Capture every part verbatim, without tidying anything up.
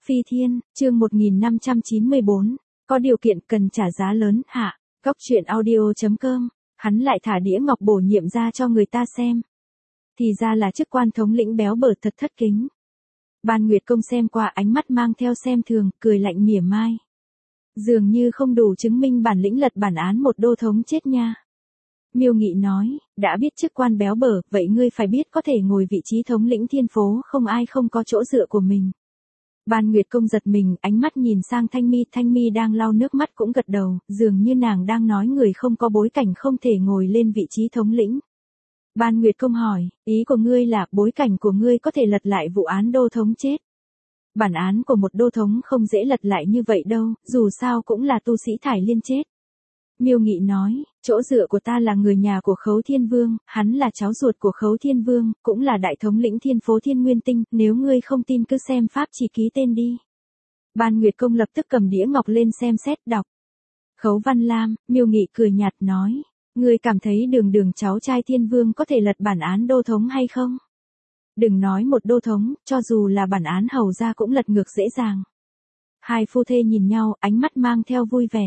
Phi Thiên, chương một nghìn năm trăm chín mươi bốn, có điều kiện cần trả giá lớn, hạ, góc truyện audio chấm com, hắn lại thả đĩa ngọc bổ nhiệm ra cho người ta xem. Thì ra là chức quan thống lĩnh béo bở thật thất kính. Ban Nguyệt Công xem qua ánh mắt mang theo xem thường, cười lạnh mỉa mai. Dường như không đủ chứng minh bản lĩnh lật bản án một đô thống chết nha. Miêu Nghị nói, đã biết chức quan béo bở, vậy ngươi phải biết có thể ngồi vị trí thống lĩnh thiên phố không ai không có chỗ dựa của mình. Ban Nguyệt Công giật mình, ánh mắt nhìn sang Thanh Mi, Thanh Mi đang lau nước mắt cũng gật đầu, dường như nàng đang nói người không có bối cảnh không thể ngồi lên vị trí thống lĩnh. Ban Nguyệt Công hỏi, ý của ngươi là bối cảnh của ngươi có thể lật lại vụ án đô thống chết. Bản án của một đô thống không dễ lật lại như vậy đâu, dù sao cũng là tu sĩ Thải Liên chết. Miêu Nghị nói, chỗ dựa của ta là người nhà của Khấu Thiên Vương, hắn là cháu ruột của Khấu Thiên Vương, cũng là đại thống lĩnh thiên phố Thiên Nguyên Tinh, nếu ngươi không tin cứ xem pháp chỉ ký tên đi. Ban Nguyệt Công lập tức cầm đĩa ngọc lên xem xét đọc. Khấu Văn Lam, Miêu Nghị cười nhạt nói, ngươi cảm thấy đường đường cháu trai Thiên Vương có thể lật bản án đô thống hay không? Đừng nói một đô thống, cho dù là bản án hầu ra cũng lật ngược dễ dàng. Hai phu thê nhìn nhau, ánh mắt mang theo vui vẻ.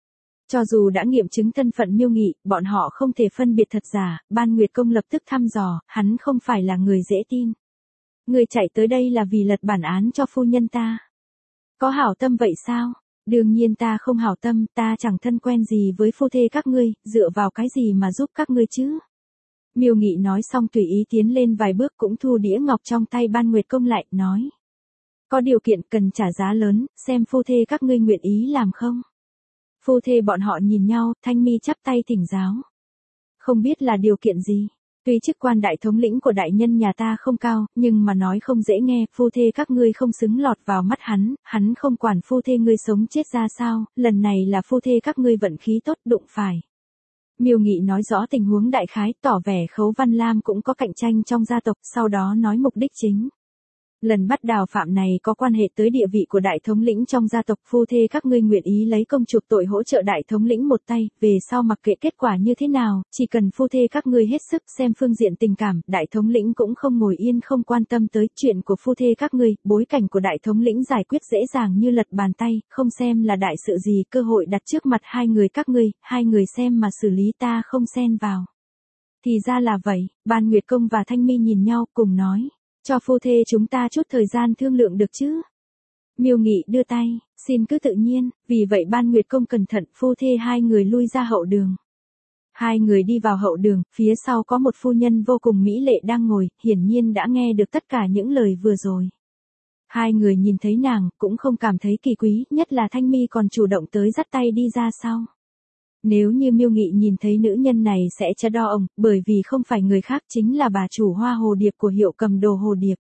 Cho dù đã nghiệm chứng thân phận Miêu Nghị, bọn họ không thể phân biệt thật giả, Ban Nguyệt Công lập tức thăm dò, hắn không phải là người dễ tin. Người chạy tới đây là vì lật bản án cho phu nhân ta. Có hảo tâm vậy sao? Đương nhiên ta không hảo tâm, ta chẳng thân quen gì với phu thê các ngươi, dựa vào cái gì mà giúp các ngươi chứ? Miêu Nghị nói xong tùy ý tiến lên vài bước cũng thu đĩa ngọc trong tay Ban Nguyệt Công lại, nói. Có điều kiện cần trả giá lớn, xem phu thê các ngươi nguyện ý làm không? Phu thê bọn họ nhìn nhau, Thanh Mi chắp tay thỉnh giáo. Không biết là điều kiện gì? Tuy chức quan đại thống lĩnh của đại nhân nhà ta không cao, nhưng mà nói không dễ nghe, phu thê các ngươi không xứng lọt vào mắt hắn, hắn không quản phu thê ngươi sống chết ra sao, lần này là phu thê các ngươi vận khí tốt đụng phải. Miêu Nghị nói rõ tình huống đại khái, tỏ vẻ Khấu Văn Lam cũng có cạnh tranh trong gia tộc, sau đó nói mục đích chính. Lần bắt đào phạm này có quan hệ tới địa vị của đại thống lĩnh trong gia tộc, phu thê các ngươi nguyện ý lấy công chuộc tội hỗ trợ đại thống lĩnh một tay, về sau mặc kệ kết quả như thế nào, chỉ cần phu thê các ngươi hết sức xem phương diện tình cảm, đại thống lĩnh cũng không ngồi yên không quan tâm tới chuyện của phu thê các ngươi, bối cảnh của đại thống lĩnh giải quyết dễ dàng như lật bàn tay, không xem là đại sự gì, cơ hội đặt trước mặt hai người các ngươi, hai người xem mà xử lý ta không xen vào. Thì ra là vậy, Ban Nguyệt Công và Thanh Mi nhìn nhau cùng nói. Cho phu thê chúng ta chút thời gian thương lượng được chứ? Miêu Nghị đưa tay, xin cứ tự nhiên, vì vậy Ban Nguyệt Công cẩn thận, phu thê hai người lui ra hậu đường. Hai người đi vào hậu đường, phía sau có một phu nhân vô cùng mỹ lệ đang ngồi, hiển nhiên đã nghe được tất cả những lời vừa rồi. Hai người nhìn thấy nàng, cũng không cảm thấy kỳ quý, nhất là Thanh Mi còn chủ động tới dắt tay đi ra sau. Nếu như Miêu Nghị nhìn thấy nữ nhân này sẽ chả đo ông, bởi vì không phải người khác chính là bà chủ Hoa Hồ Điệp của hiệu cầm đồ Hồ Điệp.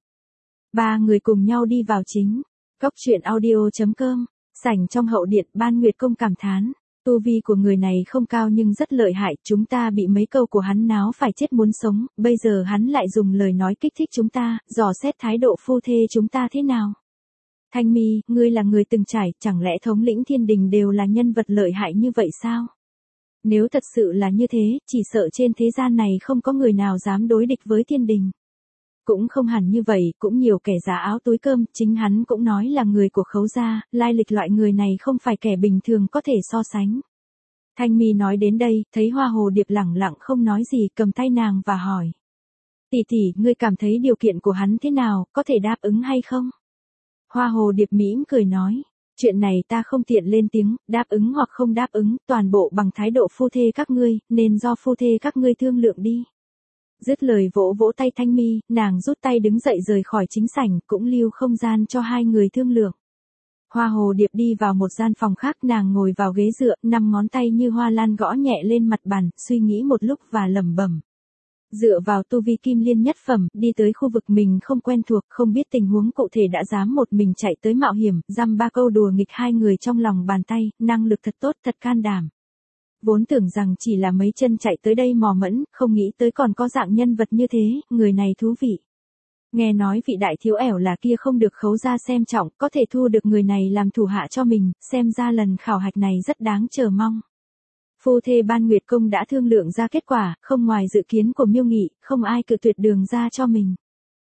Ba người cùng nhau đi vào chính. Góc truyện audio chấm com, sảnh trong hậu điện, Ban Nguyệt Công cảm thán. Tu vi của người này không cao nhưng rất lợi hại, chúng ta bị mấy câu của hắn náo phải chết muốn sống, bây giờ hắn lại dùng lời nói kích thích chúng ta, dò xét thái độ phu thê chúng ta thế nào. Thanh Mi, ngươi là người từng trải, chẳng lẽ thống lĩnh thiên đình đều là nhân vật lợi hại như vậy sao? Nếu thật sự là như thế, chỉ sợ trên thế gian này không có người nào dám đối địch với thiên đình. Cũng không hẳn như vậy, cũng nhiều kẻ giả áo túi cơm, chính hắn cũng nói là người của Khấu gia, lai lịch loại người này không phải kẻ bình thường có thể so sánh. Thanh Mi nói đến đây, thấy Hoa Hồ Điệp lẳng lặng không nói gì, cầm tay nàng và hỏi. Tỷ tỷ, ngươi cảm thấy điều kiện của hắn thế nào, có thể đáp ứng hay không? Hoa Hồ Điệp mỉm cười nói. Chuyện này ta không tiện lên tiếng, đáp ứng hoặc không đáp ứng, toàn bộ bằng thái độ phu thê các ngươi, nên do phu thê các ngươi thương lượng đi. Dứt lời vỗ vỗ tay Thanh Mi, nàng rút tay đứng dậy rời khỏi chính sảnh, cũng lưu không gian cho hai người thương lượng. Hoa Hồ Điệp đi vào một gian phòng khác, nàng ngồi vào ghế dựa, năm ngón tay như hoa lan gõ nhẹ lên mặt bàn, suy nghĩ một lúc và lẩm bẩm. Dựa vào tu vi kim liên nhất phẩm, đi tới khu vực mình không quen thuộc, không biết tình huống cụ thể đã dám một mình chạy tới mạo hiểm, dăm ba câu đùa nghịch hai người trong lòng bàn tay, năng lực thật tốt, thật can đảm. Vốn tưởng rằng chỉ là mấy chân chạy tới đây mò mẫm, không nghĩ tới còn có dạng nhân vật như thế, người này thú vị. Nghe nói vị đại thiếu ẻo là kia không được Khấu gia xem trọng, có thể thu được người này làm thủ hạ cho mình, xem ra lần khảo hạch này rất đáng chờ mong. Phu thê Ban Nguyệt Công đã thương lượng ra kết quả, không ngoài dự kiến của Miêu Nghị, không ai cự tuyệt đường ra cho mình.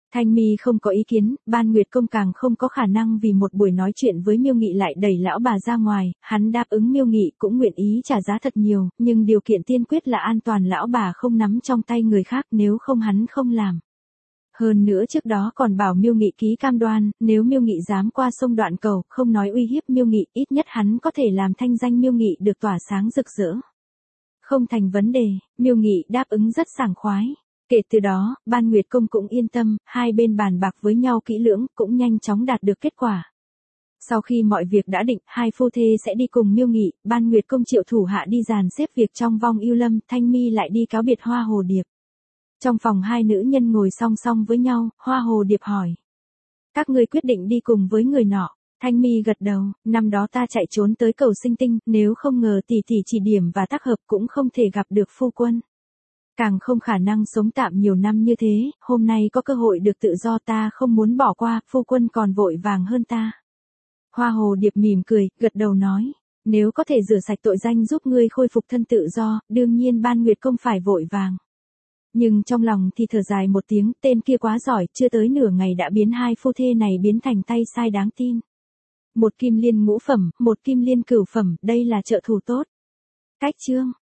Thanh Mi không có ý kiến, Ban Nguyệt Công càng không có khả năng vì một buổi nói chuyện với Miêu Nghị lại đẩy lão bà ra ngoài, hắn đáp ứng Miêu Nghị cũng nguyện ý trả giá thật nhiều, nhưng điều kiện tiên quyết là an toàn lão bà không nắm trong tay người khác, nếu không hắn không làm. Hơn nữa trước đó còn bảo Miêu Nghị ký cam đoan, nếu Miêu Nghị dám qua sông Đoạn Cầu, không nói uy hiếp Miêu Nghị, ít nhất hắn có thể làm thanh danh Miêu Nghị được tỏa sáng rực rỡ. Không thành vấn đề, Miêu Nghị đáp ứng rất sảng khoái. Kể từ đó, Ban Nguyệt Công cũng yên tâm, hai bên bàn bạc với nhau kỹ lưỡng, cũng nhanh chóng đạt được kết quả. Sau khi mọi việc đã định, hai phu thê sẽ đi cùng Miêu Nghị, Ban Nguyệt Công triệu thủ hạ đi dàn xếp việc trong vong yêu lâm, Thanh Mi lại đi cáo biệt Hoa Hồ Điệp. Trong phòng hai nữ nhân ngồi song song với nhau, Hoa Hồ Điệp hỏi. Các ngươi quyết định đi cùng với người nọ. Thanh Mi gật đầu, năm đó ta chạy trốn tới cầu Sinh Tinh, nếu không ngờ tỷ tỷ chỉ điểm và tác hợp cũng không thể gặp được phu quân. Càng không khả năng sống tạm nhiều năm như thế, hôm nay có cơ hội được tự do ta không muốn bỏ qua, phu quân còn vội vàng hơn ta. Hoa Hồ Điệp mỉm cười, gật đầu nói, nếu có thể rửa sạch tội danh giúp ngươi khôi phục thân tự do, đương nhiên Ban Nguyệt Công phải vội vàng. Nhưng trong lòng thì thở dài một tiếng, tên kia quá giỏi, chưa tới nửa ngày đã biến hai phu thê này biến thành tay sai đáng tin. Một kim liên ngũ phẩm, một kim liên cửu phẩm, đây là trợ thủ tốt. Cách chương